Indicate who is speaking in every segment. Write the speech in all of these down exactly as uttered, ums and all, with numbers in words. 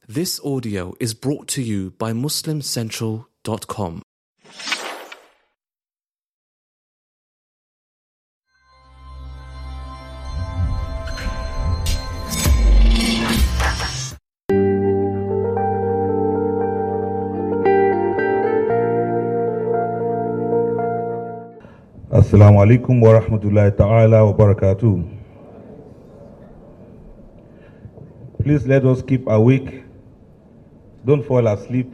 Speaker 1: This audio is brought to you by Muslim Central dot com.
Speaker 2: Assalamu alaikum wa rahmatullahi ta'ala wa barakatuh. Please let us keep awake. Don't fall asleep.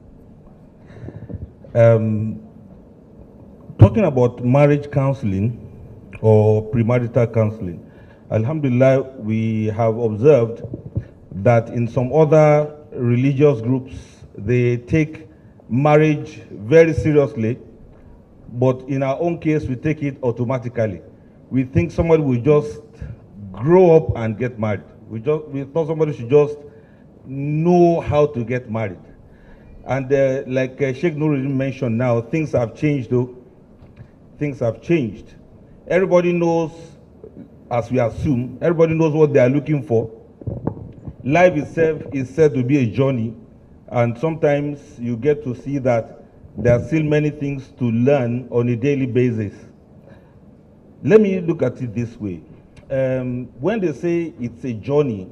Speaker 2: Um, talking about marriage counseling or premarital counseling, alhamdulillah, we have observed that in some other religious groups, they take marriage very seriously. But in our own case, we take it automatically. We think somebody will just grow up and get married. We just we thought somebody should just know how to get married. And uh, like uh, Sheikh Nuruddin mentioned now, things have changed though. Things have changed. Everybody knows, as we assume, everybody knows what they are looking for. Life itself is said to be a journey. And sometimes you get to see that there are still many things to learn on a daily basis. Let me look at it this way. Um, when they say it's a journey,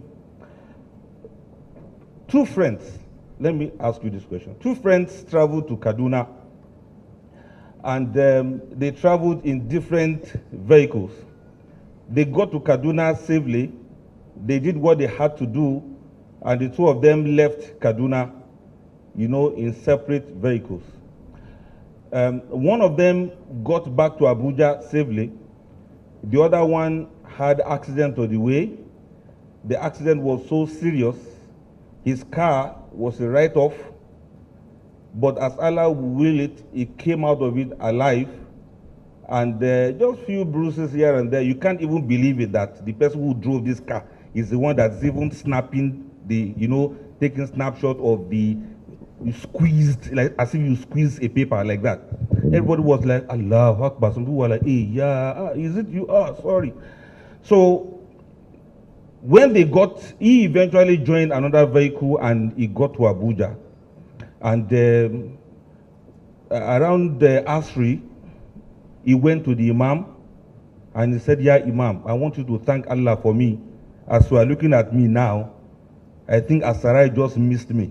Speaker 2: two friends, let me ask you this question. Two friends traveled to Kaduna, and um, they traveled in different vehicles. They got to Kaduna safely, they did what they had to do, and the two of them left Kaduna, you know, in separate vehicles. Um, one of them got back to Abuja safely. The other one had accident on the way. The accident was so serious, his car was a write-off, but as Allah will it, he came out of it alive, and uh, just few bruises here and there. You can't even believe it that the person who drove this car is the one that's even snapping the, you know, taking snapshot of the, you squeezed, like as if you squeeze a paper like that. Everybody was like, Allah Akbar. Some people were like, hey, yeah, ah, is it you? Ah, sorry. So when they got, he eventually joined another vehicle and he got to Abuja. And um, around the Asri, he went to the Imam and he said, yeah, Imam, I want you to thank Allah for me. As you are looking at me now, I think Asarai just missed me.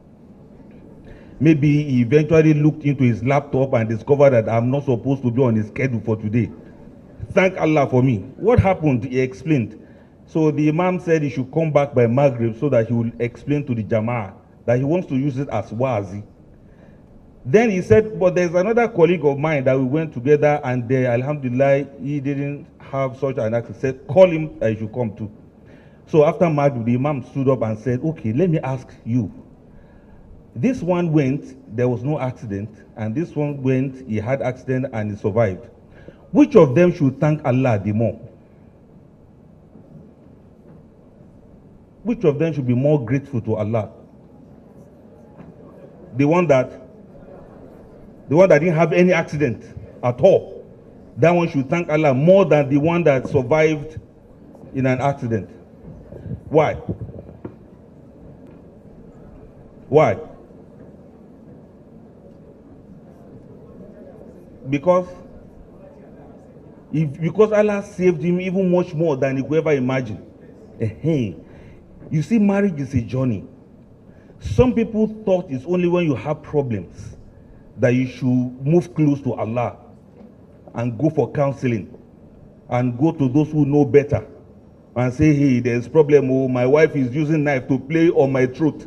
Speaker 2: Maybe he eventually looked into his laptop and discovered that I'm not supposed to be on his schedule for today. Thank Allah for me. What happened? He explained. So the Imam said he should come back by Maghrib so that he will explain to the Jama'ah that he wants to use it as wazi. Then he said, but there's another colleague of mine that we went together, and uh, alhamdulillah, he didn't have such an accident. He said, call him, I should come too. So after Maghrib, the Imam stood up and said, okay, let me ask you. This one went, there was no accident, and this one went, he had accident and he survived. Which of them should thank Allah the more? Which of them should be more grateful to Allah? The one that, the one that didn't have any accident at all. That one should thank Allah more than the one that survived in an accident. Why? Why? Because if, because Allah saved him even much more than he could ever imagine. Hey, you see, marriage is a journey. Some people thought it's only when you have problems that you should move close to Allah and go for counseling and go to those who know better and say, hey, there's a problem. Oh, my wife is using knife to play on my throat.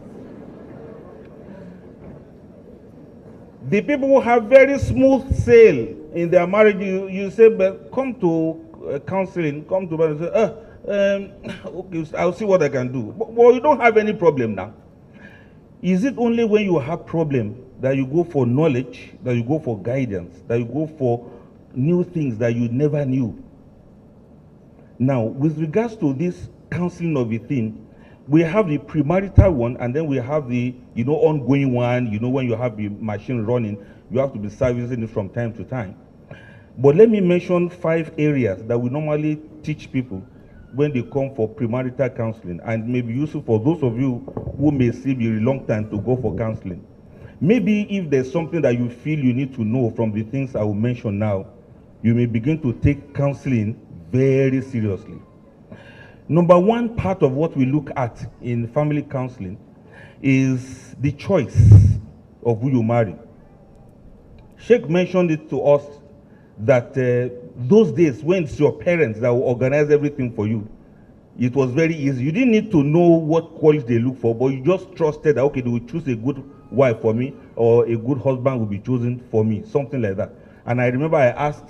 Speaker 2: The people who have very smooth sail in their marriage, you, you say, but come to uh, counseling, come to marriage, say, uh, um, okay, I'll see what I can do. But, well, you don't have any problem now. Is it only when you have problem that you go for knowledge, that you go for guidance, that you go for new things that you never knew? Now, with regards to this counseling of a thing, we have the premarital one, and then we have the, you know, ongoing one. You know, when you have the machine running, you have to be servicing it from time to time. But let me mention five areas that we normally teach people when they come for premarital counseling, and maybe useful for those of you who may still be reluctant to go for counseling. Maybe if there's something that you feel you need to know from the things I will mention now, you may begin to take counseling very seriously. Number one part of what we look at in family counseling is the choice of who you marry. Sheikh mentioned it to us that uh, those days when it's your parents that will organize everything for you, it was very easy. You didn't need to know what qualities they look for, but you just trusted that, okay, they will choose a good wife for me, or a good husband will be chosen for me, something like that. And I remember I asked,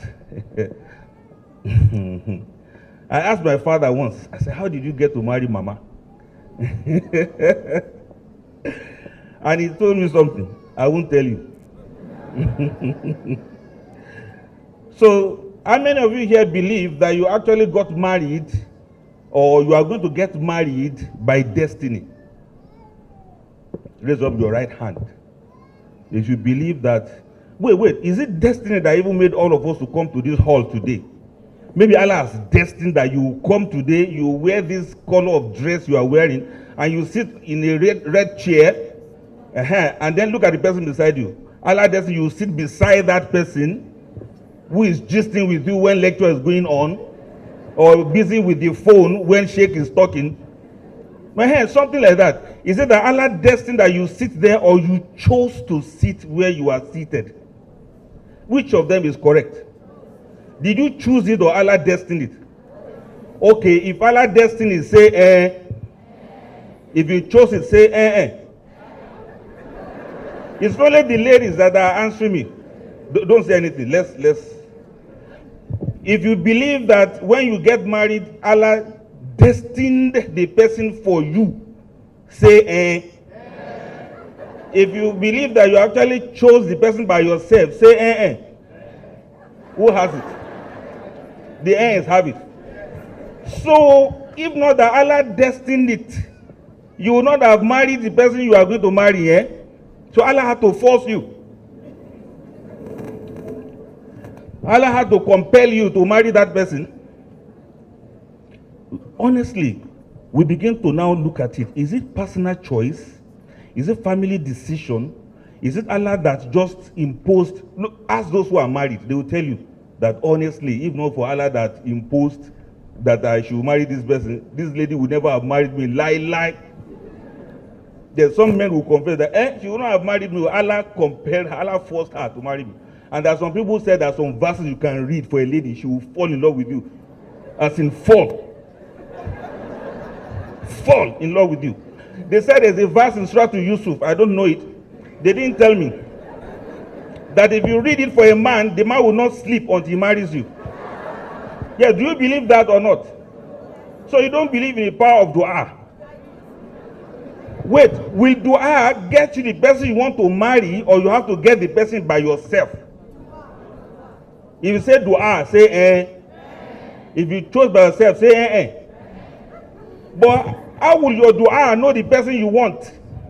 Speaker 2: I asked my father once, I said, how did you get to marry Mama? And he told me something. I won't tell you. So, how many of you here believe that you actually got married, or you are going to get married by destiny? Raise up your right hand if you believe that. Wait, wait, is it destiny that even made all of us to come to this hall today? Maybe Allah has destined that you come today, you wear this color of dress you are wearing, and you sit in a red, red chair, uh-huh, and then look at the person beside you. Allah destined you sit beside that person who is gisting with you when lecture is going on, or busy with the phone when Sheikh is talking. Uh-huh, something like that. Is it that Allah destined that you sit there, or you chose to sit where you are seated? Which of them is correct? Did you choose it, or Allah destined it? Okay, if Allah destined it, say eh. If you chose it, say eh eh. It's only the ladies that are answering me. D- don't say anything. Let's let's. If you believe that when you get married, Allah destined the person for you, say eh. If you believe that you actually chose the person by yourself, say eh eh. Who has it? The ends have it. So, if not that Allah destined it, you would not have married the person you are going to marry, eh? So Allah had to force you. Allah had to compel you to marry that person. Honestly, we begin to now look at it. Is it personal choice? Is it family decision? Is it Allah that just imposed? Look, ask those who are married. They will tell you that honestly, if not for Allah that imposed that I should marry this person, this lady would never have married me. Lie, lie. There's some men who confess that eh, she would not have married me. Allah compelled her, Allah forced her to marry me. And there are some people who said there are some verses you can read for a lady, she will fall in love with you. As in fall. Fall in love with you. They said there's a verse in Surah to Yusuf. I don't know it. They didn't tell me that if you read it for a man, the man will not sleep until he marries you. Yeah, do you believe that or not? So you don't believe in the power of dua. Wait, will dua get you the person you want to marry, or you have to get the person by yourself? If you say dua, say eh. If you chose by yourself, say eh eh. But how will your dua know the person you want?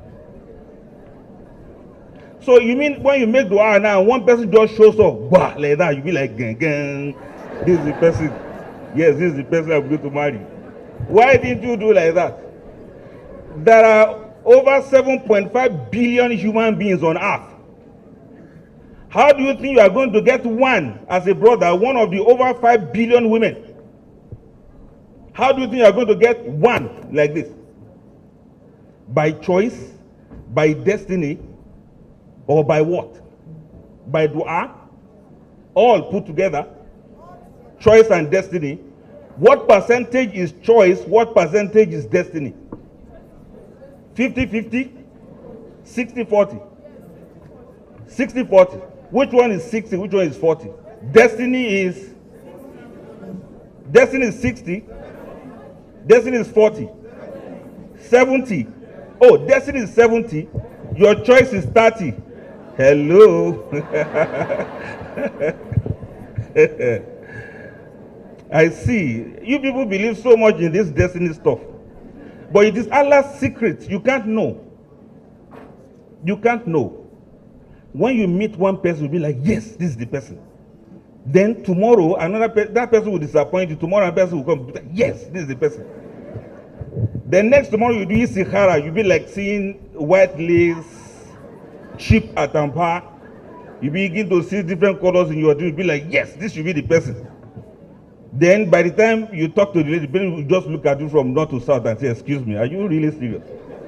Speaker 2: So you mean when you make dua now, one person just shows up, bah, like that, you be like, gang, gang. This is the person. Yes, this is the person I'm going to marry. Why didn't you do like that? There are over seven point five billion human beings on earth. How do you think you are going to get one as a brother, one of the over five billion women? How do you think you are going to get one like this? By choice, by destiny, or by what? By dua? All put together? Choice and destiny. What percentage is choice? What percentage is destiny? fifty fifty? sixty forty? sixty forty. Which one is sixty? Which one is forty? Destiny is Destiny is sixty. Destiny is forty. seventy. Oh, destiny is seventy. Your choice is thirty. Hello. I see. You people believe so much in this destiny stuff. But it is Allah's secret. You can't know. You can't know. When you meet one person, you'll be like, yes, this is the person. Then tomorrow, another pe- that person will disappoint you. Tomorrow, another person will come. Yes, this is the person. Then next tomorrow, you do Istikhara. You'll be like seeing white lace, cheap atampa. You begin to see different colors in your dream. You'll be like, yes, this should be the person. Then by the time you talk to the lady, the person will just look at you from north to south and say, excuse me, are you really serious?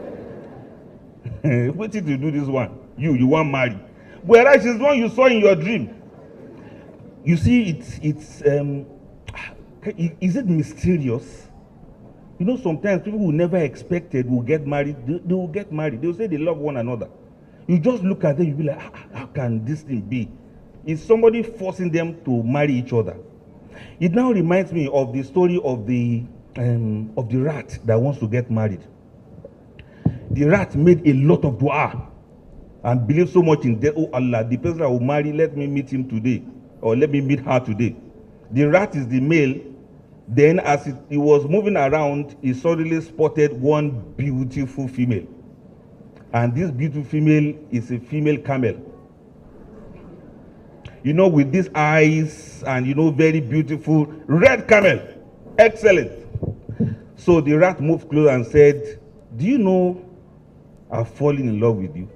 Speaker 2: Wait till you do this one. You, you want marry. Whereas it's one you saw in your dream. You see, it's, it's um, is it mysterious? You know, sometimes people who never expected will get married, they, they will get married. They will say they love one another. You just look at them, you'll be like, how, how can this thing be? Is somebody forcing them to marry each other? It now reminds me of the story of the, um, of the rat that wants to get married. The rat made a lot of dua and believed so much in death. Oh Allah, the person I will marry, let me meet him today. Or let me meet her today. The rat is the male. Then as it, he was moving around, he suddenly spotted one beautiful female. And this beautiful female is a female camel. You know, with these eyes and, you know, very beautiful red camel. Excellent. So the rat moved closer and said, do you know I've fallen in love with you?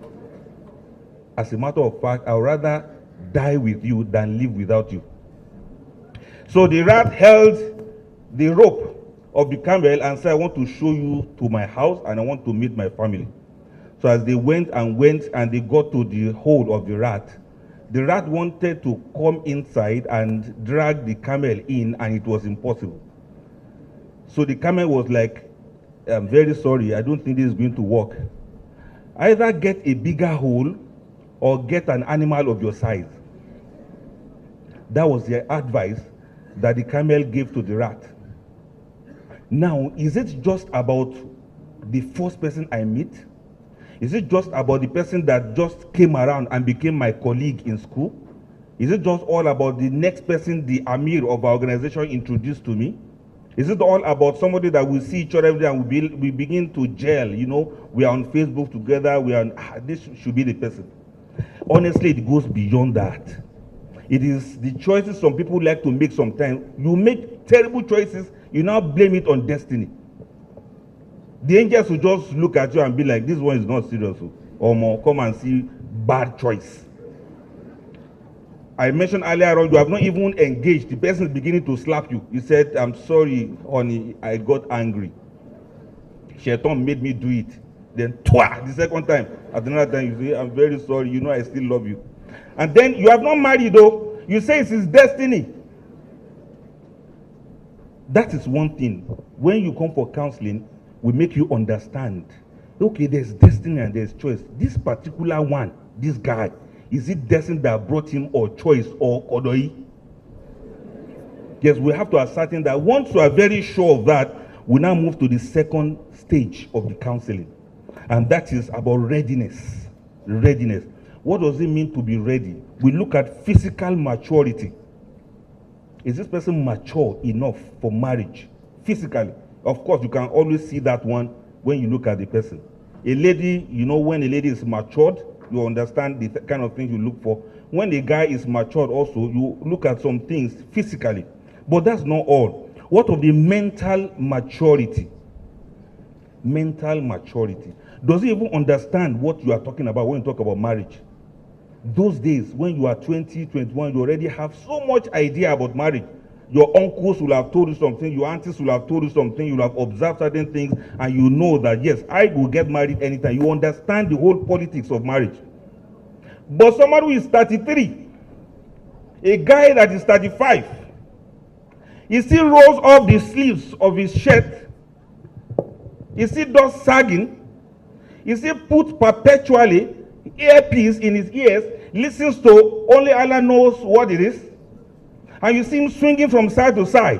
Speaker 2: As a matter of fact, I would rather die with you than live without you. So the rat held the rope of the camel and said, I want to show you to my house and I want to meet my family. So as they went and went and they got to the hole of the rat, the rat wanted to come inside and drag the camel in, and it was impossible. So the camel was like, I'm very sorry, I don't think this is going to work. Either get a bigger hole or get an animal of your size. That was the advice that the camel gave to the rat. Now, is it just about the first person I meet? Is it just about the person that just came around and became my colleague in school? Is it just all about the next person, the Amir of our organization, introduced to me? Is it all about somebody that we see each other every day and we, be, we begin to gel? You know, we are on Facebook together, we are on, ah, this should be the person. Honestly, it goes beyond that. It is the choices some people like to make sometimes. You make terrible choices, you now blame it on destiny. The angels will just look at you and be like, this one is not serious. Or more, come and see bad choice. I mentioned earlier on, you have not even engaged. The person is beginning to slap you. You said, I'm sorry, honey, I got angry. Shaitan made me do it. Then, twa, the second time. At another time, you say, I'm very sorry, you know I still love you. And then you have not married though. You say it's his destiny. That is one thing. When you come for counseling, we make you understand. Okay, there's destiny and there's choice. This particular one, this guy, is it destiny that brought him or choice or kodoi? Yes, we have to ascertain that. Once we are very sure of that, we now move to the second stage of the counseling. And that is about readiness. Readiness. What does it mean to be ready? We look at physical maturity. Is this person mature enough for marriage? Physically. Of course, you can always see that one when you look at the person. A lady, you know, when a lady is matured, you understand the kind of things you look for. When a guy is matured also, you look at some things physically. But that's not all. What of the mental maturity? Mental maturity. Does he even understand what you are talking about when you talk about marriage? Those days, when you are twenty, twenty-one, you already have so much idea about marriage. Your uncles will have told you something, your aunties will have told you something, you will have observed certain things, and you know that, yes, I will get married anytime. You understand the whole politics of marriage. But somebody who is thirty-three, a guy that is thirty-five, he still rolls up the sleeves of his shirt, he still does sagging, he still puts perpetually earpiece in his ears, listens to only Allah knows what it is, and you see him swinging from side to side.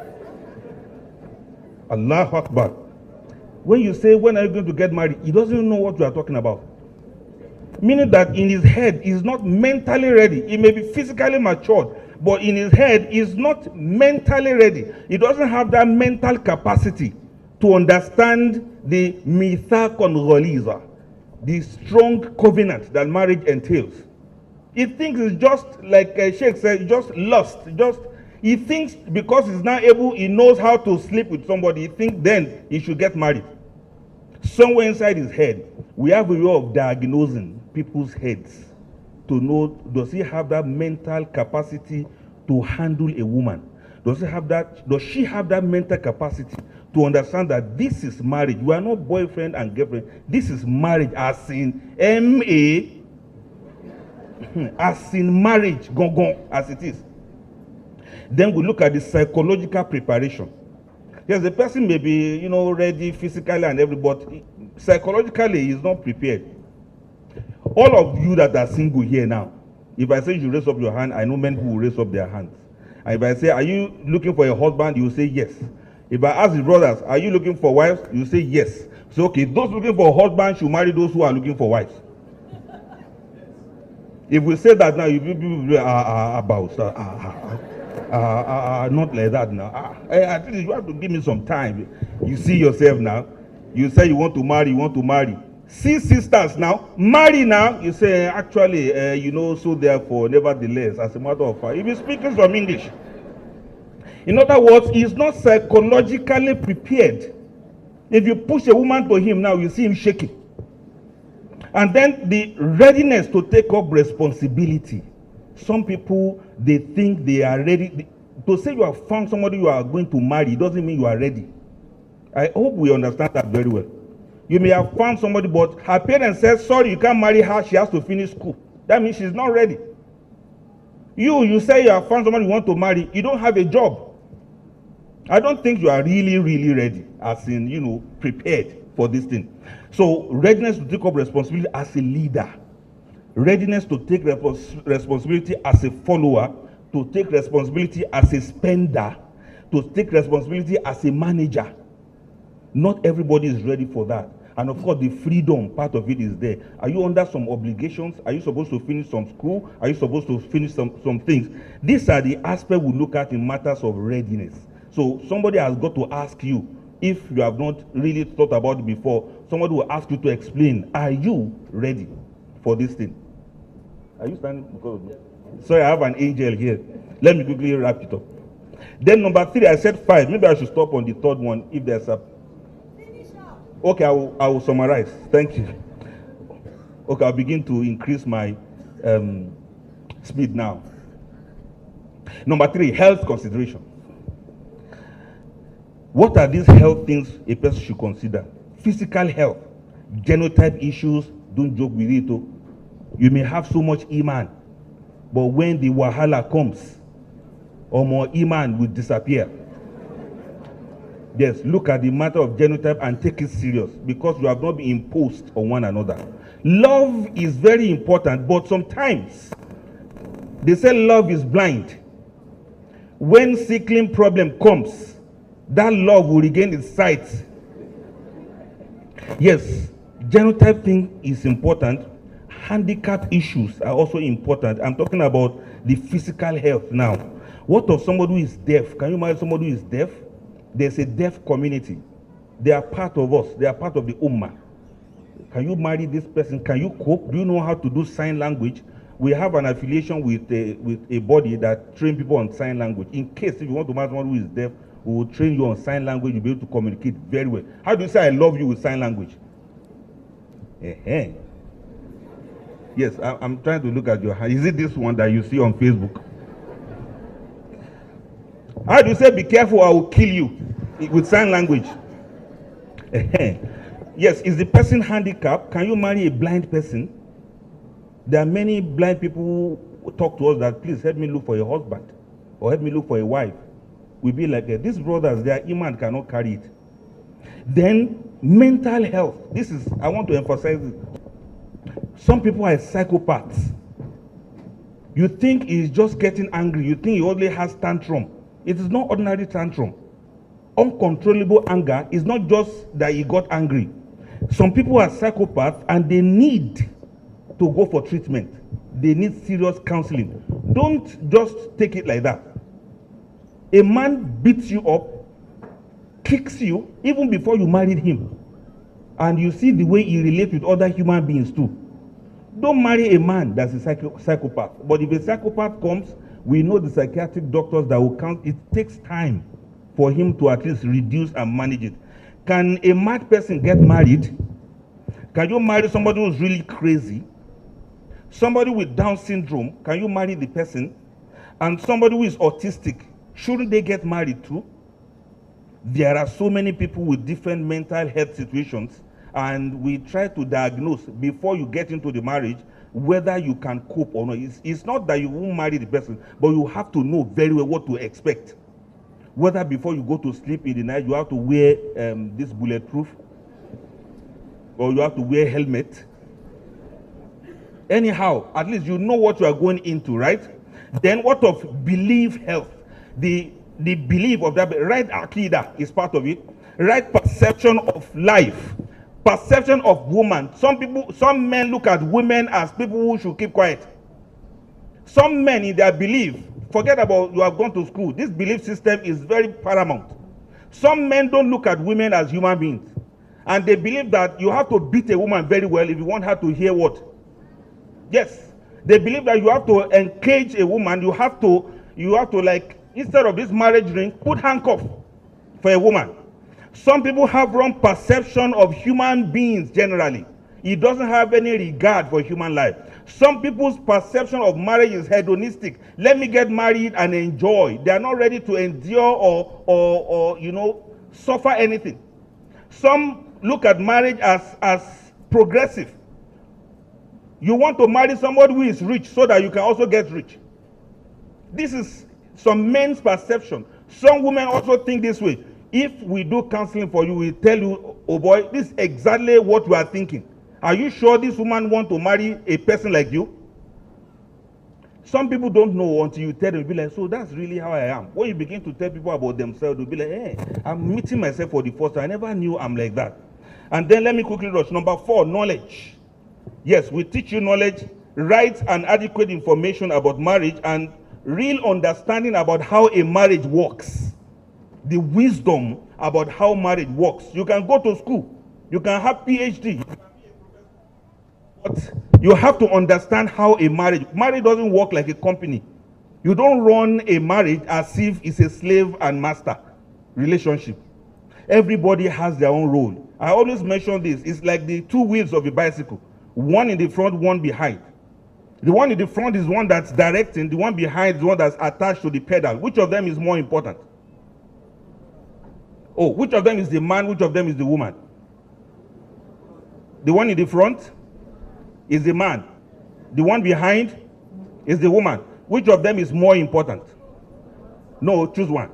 Speaker 2: Allahu Akbar. When you say, when are you going to get married, he doesn't even know what you are talking about. Meaning that in his head, he's not mentally ready. He may be physically matured, but in his head, he's not mentally ready. He doesn't have that mental capacity to understand the mithaqon ghaliza, the strong covenant that marriage entails. He thinks it's just, like uh, Sheikh said, just lust. Just He thinks because he's now able, he knows how to sleep with somebody, he thinks then he should get married. Somewhere inside his head, we have a way of diagnosing people's heads to know, does he have that mental capacity to handle a woman? Does he have that, does she have that mental capacity to understand that this is marriage? We are not boyfriend and girlfriend. This is marriage, as in M A, as in marriage, gong gong, as it is. Then we look at the psychological preparation. Yes, the person may be, you know, ready physically and everybody, but psychologically he is not prepared. All of you that are single here now, if I say you raise up your hand, I know men who will raise up their hands. And if I say, are you looking for a husband? You will say yes. If I ask the brothers, are you looking for wives? You say yes. So, okay, those looking for a husband should marry those who are looking for wives. If we say that now, you people are about, uh, uh, uh, uh, not like that now. Uh, at least you have to give me some time. You see yourself now. You say you want to marry, you want to marry. See sisters now, marry now. You say, actually, uh, you know, so therefore, nevertheless, as a matter of fact, if you're speaking from English. In other words, he's not psychologically prepared. If you push a woman to him now, you see him shaking. And then the readiness to take up responsibility. Some people, they think they are ready. To say you have found somebody you are going to marry doesn't mean you are ready. I hope we understand that very well. You may have found somebody, but her parents said, sorry, you can't marry her, she has to finish school. That means she's not ready. You, you say you have found somebody you want to marry, you don't have a job. I don't think you are really, really ready, as in, you know, prepared for this thing. So, readiness to take up responsibility as a leader, readiness to take respons- responsibility as a follower, to take responsibility as a spender, to take responsibility as a manager. Not everybody is ready for that. And of course, the freedom part of it is there. Are you under some obligations? Are you supposed to finish some school? Are you supposed to finish some, some things? These are the aspects we look at in matters of readiness. So somebody has got to ask you, if you have not really thought about it before, somebody will ask you to explain, are you ready for this thing? Are you standing? Because sorry, I have an angel here. Let me quickly wrap it up. Then number three, I said five. Maybe I should stop on the third one if there's a... Okay, I will, I will summarize. Thank you. Okay, I'll begin to increase my um, speed now. Number three, health consideration. What are these health things a person should consider? Physical health, genotype issues, don't joke with it. Too. You may have so much iman, but when the wahala comes, or more iman will disappear. Yes, look at the matter of genotype and take it serious, because you have not been imposed on one another. Love is very important, but sometimes they say love is blind. When sickling problem comes, that love will regain its sight. Yes, genotype thing is important. Handicap issues are also important. I'm talking about the physical health now. What of somebody who is deaf? Can you marry somebody who is deaf? There's a deaf community. They are part of us. They are part of the Ummah. Can you marry this person? Can you cope? Do you know how to do sign language? We have an affiliation with a, with a body that trains people on sign language. In case if you want to marry someone who is deaf, we will train you on sign language. You'll be able to communicate very well. How do you say I love you with sign language? Uh-huh. Yes, I, I'm trying to look at your hand. Is it this one that you see on Facebook? How do you say be careful, I will kill you with sign language? Uh-huh. Yes, is the person handicapped? Can you marry a blind person? There are many blind people who talk to us that please help me look for a husband or help me look for a wife. We'll be like, uh, these brothers, their iman cannot carry it. Then mental health. This is, I want to emphasize this. Some people are psychopaths. You think he's just getting angry. You think he only has tantrum. It is not ordinary tantrum. Uncontrollable anger is not just that he got angry. Some people are psychopaths and they need to go for treatment. They need serious counseling. Don't just take it like that. A man beats you up, kicks you, even before you married him. And you see the way he relates with other human beings too. Don't marry a man that's a psycho- psychopath. But if a psychopath comes, we know the psychiatric doctors that will count. It takes time for him to at least reduce and manage it. Can a mad person get married? Can you marry somebody who's really crazy? Somebody with Down syndrome, can you marry the person? And somebody who is autistic, shouldn't they get married too? There are so many people with different mental health situations, and we try to diagnose before you get into the marriage whether you can cope or not. It's, it's not that you won't marry the person, but you have to know very well what to expect. Whether before you go to sleep in the night, you have to wear um, this bulletproof, or you have to wear helmet. Anyhow, at least you know what you are going into, right? Then what of belief health? The the belief of that, right akida is part of it. Right perception of life, perception of woman. Some people, some men look at women as people who should keep quiet. Some men in their belief, forget about you have gone to school. This belief system is very paramount. Some men don't look at women as human beings, and they believe that you have to beat a woman very well if you want her to hear what. Yes, they believe that you have to engage a woman. You have to, you have to like, instead of this marriage ring, put handcuff for a woman. Some people have wrong perception of human beings generally. It doesn't have any regard for human life. Some people's perception of marriage is hedonistic. Let me get married and enjoy. They are not ready to endure or, or, or you know, suffer anything. Some look at marriage as, as progressive. You want to marry somebody who is rich so that you can also get rich. This is some men's perception. Some women also think this way. If we do counseling for you, we tell you, oh boy, this is exactly what we are thinking. Are you sure this woman wants to marry a person like you? Some people don't know until you tell them. You'll be like, so that's really how I am. When you begin to tell people about themselves, they'll be like, hey, I'm meeting myself for the first time. I never knew I'm like that. And then let me quickly rush. Number four, knowledge. Yes, we teach you knowledge, right and adequate information about marriage, and real understanding about how a marriage works. The wisdom about how marriage works. You can go to school. You can have PhD. But you have to understand how a marriage, marriage doesn't work like a company. You don't run a marriage as if it's a slave and master relationship. Everybody has their own role. I always mention this. It's like the two wheels of a bicycle. One in the front, one behind. The one in the front is one that's directing. The one behind is one that's attached to the pedal. Which of them is more important? Oh, which of them is the man? Which of them is the woman? The one in the front is the man. The one behind is the woman. Which of them is more important? No, choose one.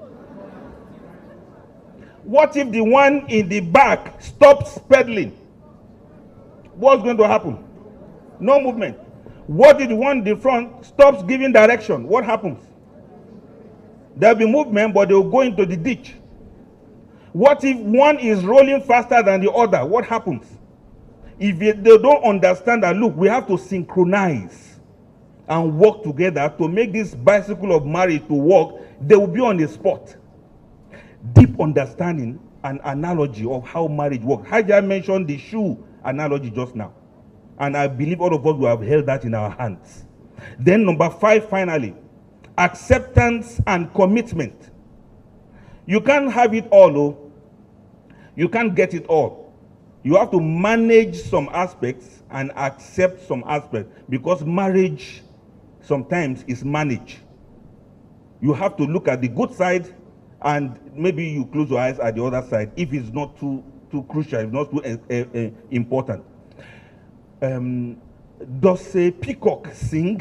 Speaker 2: What if the one in the back stops pedaling? What's going to happen? No movement. What if the one in the front stops giving direction? What happens? There'll be movement, but they'll go into the ditch. What if one is rolling faster than the other? What happens? If they don't understand that, look, we have to synchronize and work together to make this bicycle of marriage to work, they will be on the spot. Deep understanding and analogy of how marriage works. Hajar mentioned the shoe analogy just now. And I believe all of us will have held that in our hands. Then number five, finally, acceptance and commitment. You can't have it all, oh. You can't get it all. You have to manage some aspects and accept some aspects, because marriage sometimes is managed. You have to look at the good side, and maybe you close your eyes at the other side if it's not too too crucial, if not too uh, uh, important. Um, does a peacock sing?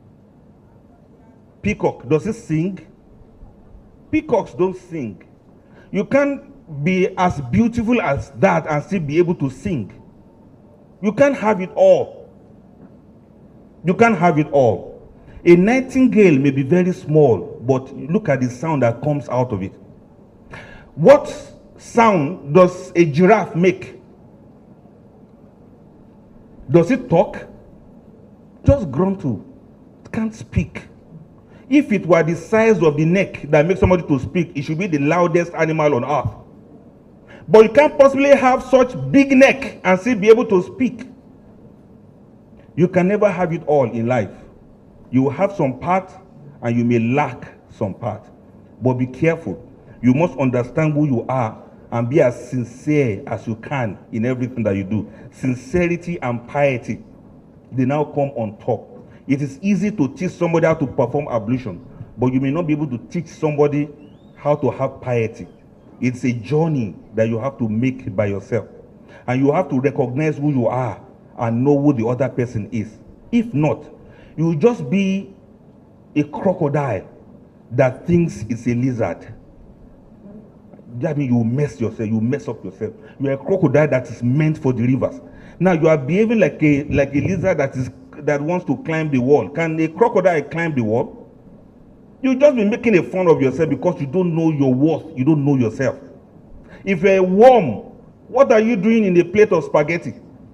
Speaker 2: Peacock, does it sing? Peacocks don't sing. You can't be as beautiful as that and still be able to sing. You can't have it all. You can't have it all. A nightingale may be very small, but look at the sound that comes out of it. What sound does a giraffe make? Does it talk? Just gruntle. It can't speak. If it were the size of the neck that makes somebody to speak, it should be the loudest animal on earth. But you can't possibly have such big neck and still be able to speak. You can never have it all in life. You will have some part and you may lack some part. But be careful. You must understand who you are and be as sincere as you can in everything that you do. Sincerity and piety, they now come on top. It is easy to teach somebody how to perform ablution, but you may not be able to teach somebody how to have piety. It's a journey that you have to make by yourself. And you have to recognize who you are and know who the other person is. If not, you will just be a crocodile that thinks it's a lizard. That means you mess yourself, you mess up yourself. You are a crocodile that is meant for the rivers. Now you are behaving like a like a lizard that is that wants to climb the wall. Can a crocodile climb the wall? You just be making a fun of yourself because you don't know your worth, you don't know yourself. If you're a worm, what are you doing in a plate of spaghetti?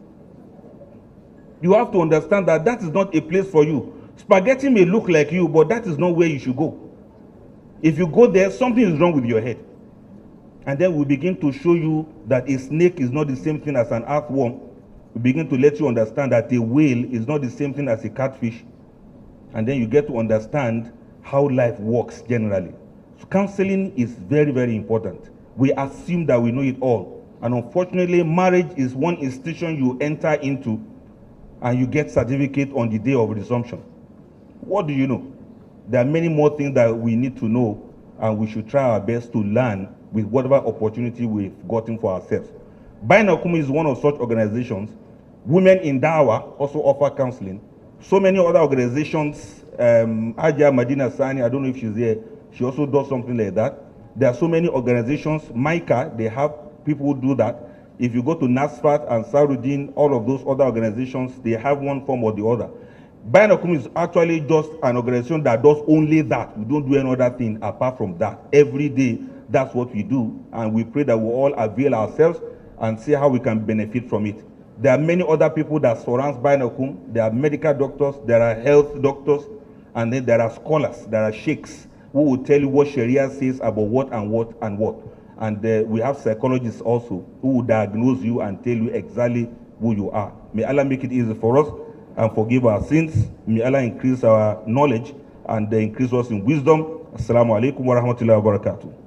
Speaker 2: You have to understand that that is not a place for you. Spaghetti may look like you, but that is not where you should go. If you go there, something is wrong with your head. And then we begin to show you that a snake is not the same thing as an earthworm. We begin to let you understand that a whale is not the same thing as a catfish. And then you get to understand how life works generally. So counseling is very, very important. We assume that we know it all. And unfortunately, marriage is one institution you enter into and you get certificate on the day of resumption. What do you know? There are many more things that we need to know, and we should try our best to learn with whatever opportunity we've gotten for ourselves. Bainakum is one of such organizations. Women in Dawah also offer counseling. So many other organizations, um, Ajia Madina Sani, I don't know if she's here, she also does something like that. There are so many organizations. Micah, they have people who do that. If you go to NASFAT and Saruddin, all of those other organizations, they have one form or the other. Bainakum is actually just an organization that does only that. We don't do any other thing apart from that. Every day, that's what we do, and we pray that we all avail ourselves and see how we can benefit from it. There are many other people that surround Bainakum. There are medical doctors, there are health doctors, and then there are scholars, there are sheikhs who will tell you what Sharia says about what and what and what. And uh, we have psychologists also who will diagnose you and tell you exactly who you are. May Allah make it easy for us and forgive our sins. May Allah increase our knowledge and uh, increase us in wisdom. Assalamu alaikum wa rahmatullahi wa barakatuh.